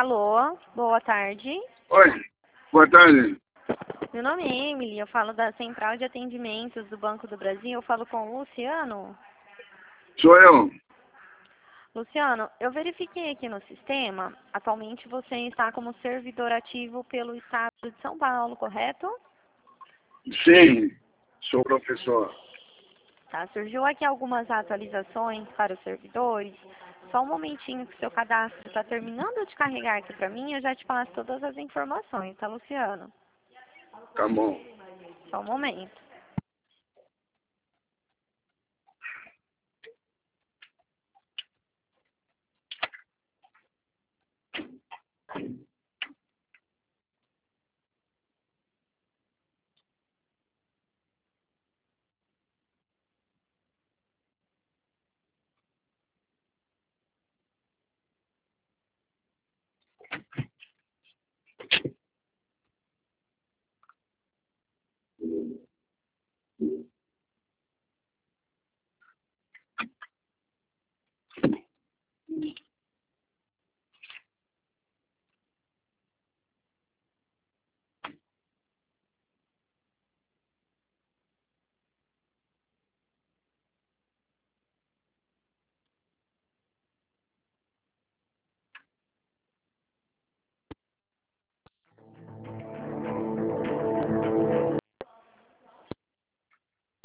Alô, boa tarde. Oi, boa tarde. Meu nome é Emily, eu falo da Central de Atendimentos do Banco do Brasil. Eu falo com o Luciano. Sou eu. Luciano, eu verifiquei aqui no sistema. Atualmente você está como servidor ativo pelo Estado de São Paulo, correto? Sim, sou professor. Tá, surgiu aqui algumas atualizações para os servidores. Só um momentinho que o seu cadastro está terminando de carregar aqui para mim, eu já te passo todas as informações, tá, Luciano? Tá bom. Só um momento.